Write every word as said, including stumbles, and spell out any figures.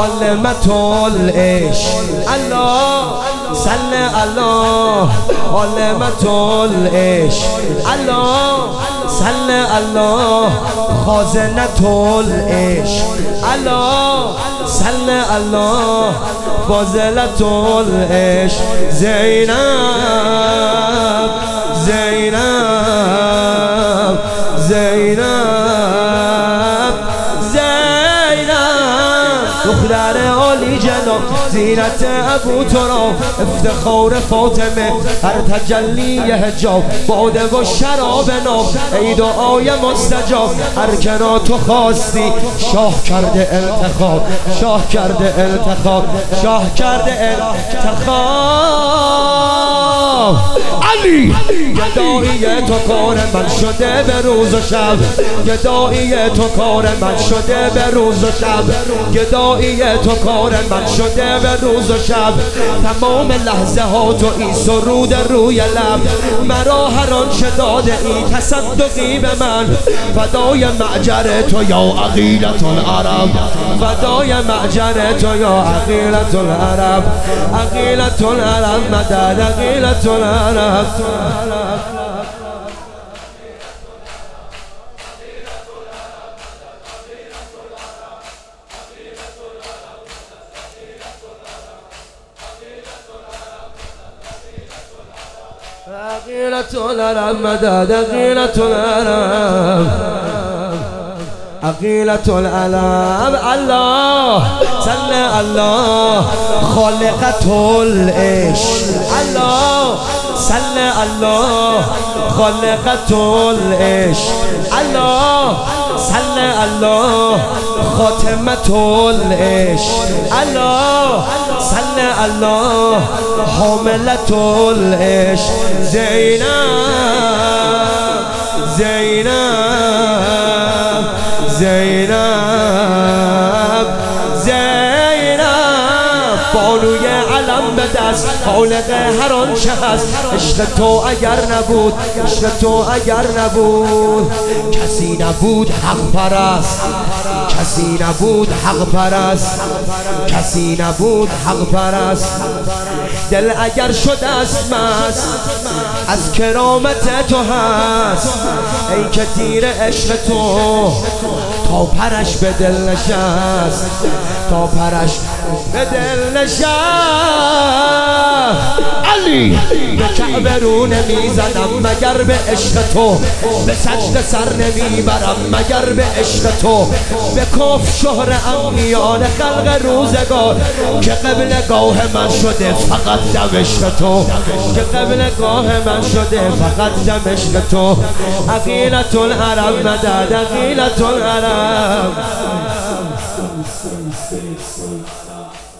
عالمة العشق الله صل الله عالمة العشق الله صل الله خازنة العشق الله صل الله فاضلة العشق زینب زینب زینب زینب دختر عالی جناب زینت ابو تراب افتخار فاطمه هر تجلی حجاب باده و شراب ناب ای دعای مستجاب هر کنا تو خواستی شاه کرده انتخاب شاه کرده انتخاب شاه کرده انتخاب علی گدایی تو کار من شده به روز و شب گدایی تو کار من شده به روز و شب گدایی تو کار من شده به روز و شب تمام لحظه ها تو ای سرود روی لب مرا هر آنچه داده ای تصدقی به من فدای معجر تو یا عقیلة العرب فدای معجر تو یا عقیلة العرب عقیلة العرب مدد عقیلة العرب عقيلة العرب مدد عقيلة العرب عقيلة العرب الله صل الله خالقة العشق الله صل الله خالقة العشق الله صل الله خاتمة العشق الله صل الله حاملة العشق زینب زینب زینب زینب بانوی علم به دست خالق هر آنچه هست عشق تو اگر نبود عشق تو اگر نبود کسی نبود حق پرست کسی نبود حق پرست کسی نبود حق پرست دل اگر شده است مست از کرامت تو هست ای که تیر عشق تو تا پرش به دل نشست تا پرش به دل نشست علی به کعبه رو نمیزنم مگر به عشق تو به سجده سر نمیبرم مگر به عشق تو به کف شهر امیان خلق روزگار که قبل گاه من شده فقط دم عشق تو که قبل گاه من شده فقط دم عشق تو عقیلة العرب مدد عقیلة العرب